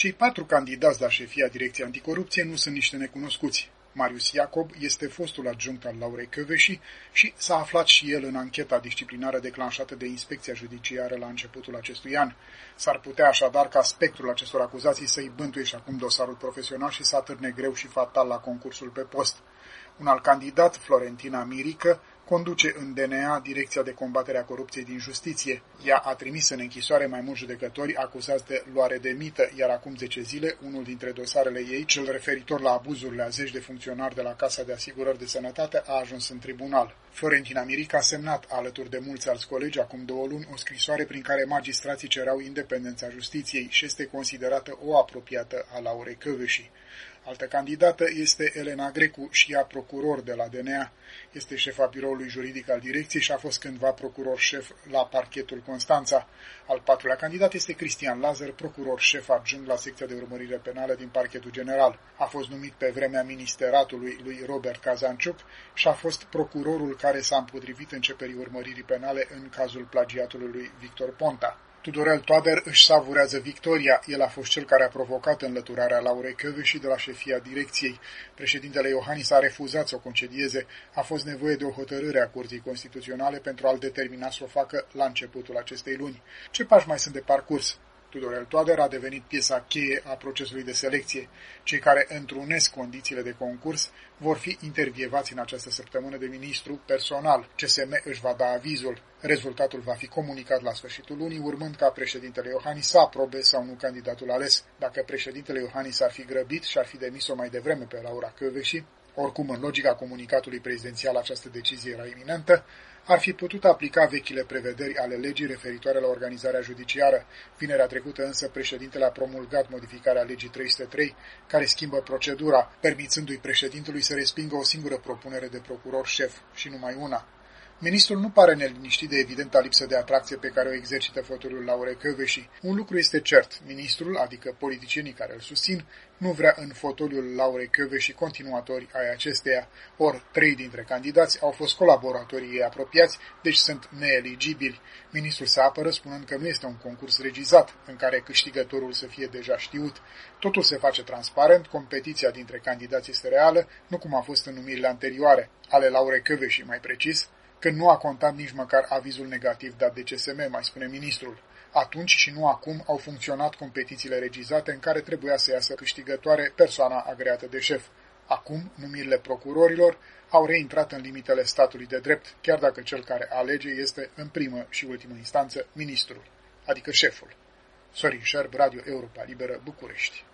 Cei 4 candidați la șefia Direcției Anticorupție nu sunt niște necunoscuți. Marius Iacob este fostul adjunct al Laurei Kövesi și s-a aflat și el în ancheta disciplinară declanșată de Inspecția Judiciară la începutul acestui an. S-ar putea așadar ca spectrul acestor acuzații să-i bântuie și acum dosarul profesional și să atârne greu și fatal la concursul pe post. Un alt candidat, Florentina Mirică, conduce în DNA Direcția de Combatere a Corupției din Justiție. Ea a trimis în închisoare mai mulți judecători acuzați de luare de mită, iar acum 10 zile, unul dintre dosarele ei, cel referitor la abuzurile a 10 de funcționari de la Casa de Asigurări de Sănătate, a ajuns în tribunal. Florentina Mirică a semnat, alături de mulți alți colegi, acum 2 luni, o scrisoare prin care magistrații cereau independența justiției și este considerată o apropiată a Laurei Kövesi. Altă candidată este Elena Grecu și ea procuror de la DNA. Este șefa biroului juridic al direcției și a fost cândva procuror șef la parchetul Constanța. Al 4-lea candidat este Cristian Lazar, procuror șef adjunct la secția de urmărire penală din parchetul general. A fost numit pe vremea ministeratului lui Robert Cazanciuc și a fost procurorul care s-a împotrivit începerii urmăririi penale în cazul plagiatului lui Victor Ponta. Tudorel Toader își savurează victoria. El a fost cel care a provocat înlăturarea Laurei Kövesi de la șefia direcției. Președintele Iohannis a refuzat să o concedieze. A fost nevoie de o hotărâre a Curții Constituționale pentru a-l determina să o facă la începutul acestei luni. Ce pași mai sunt de parcurs? Tudorel Toader a devenit piesa cheie a procesului de selecție. Cei care întrunesc condițiile de concurs vor fi intervievați în această săptămână de ministru personal. CSM își va da avizul. Rezultatul va fi comunicat la sfârșitul lunii, urmând ca președintele Iohannis să aprobe sau nu candidatul ales. Dacă președintele Iohannis ar fi grăbit și ar fi demis-o mai devreme pe Laura Kövesi, oricum în logica comunicatului prezidențial această decizie era iminentă, ar fi putut aplica vechile prevederi ale legii referitoare la organizarea judiciară. Vinerea trecută însă președintele a promulgat modificarea legii 303, care schimbă procedura, permițându-i președintelui să respingă o singură propunere de procuror șef și numai una. Ministrul nu pare neliniștit de evidenta lipsă de atracție pe care o exercită fotoliul Laurei Kövesi. Un lucru este cert, ministrul, adică politicienii care îl susțin, nu vrea în fotoliul Laurei Kövesi continuatori ai acesteia, ori 3 dintre candidați au fost colaboratorii ei apropiați, deci sunt neeligibili. Ministrul se apără spunând că nu este un concurs regizat, în care câștigătorul să fie deja știut. Totul se face transparent, competiția dintre candidați este reală, nu cum a fost în numirile anterioare, ale Laurei Kövesi mai precis, când nu a contat nici măcar avizul negativ dat de CSM, mai spune ministrul. Atunci și nu acum au funcționat competițiile regizate în care trebuia să iasă câștigătoare persoana agreată de șef. Acum, numirile procurorilor au reintrat în limitele statului de drept, chiar dacă cel care alege este, în primă și ultimă instanță, ministrul, adică șeful. Sorin Șerb, Radio Europa Liberă, București.